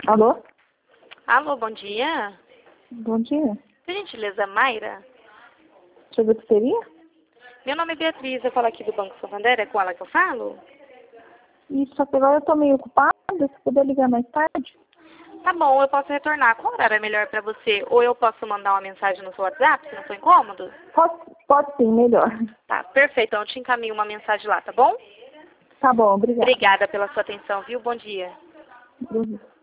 Alô? Alô, bom dia. Bom dia. Por gentileza, Mayra? Deixa eu ver o que seria. Meu nome é Beatriz, eu falo aqui do Banco Santander, é com ela que eu falo? Isso, só que agora eu tô meio ocupada, se puder ligar mais tarde. Tá bom, eu posso retornar. Qual horário é melhor pra você? Ou eu posso mandar uma mensagem no seu WhatsApp, se não for incômodo? Pode sim, melhor. Tá, perfeito. Então eu te encaminho uma mensagem lá, tá bom? Tá bom, obrigada. Obrigada pela sua atenção, viu? Bom dia. Uhum.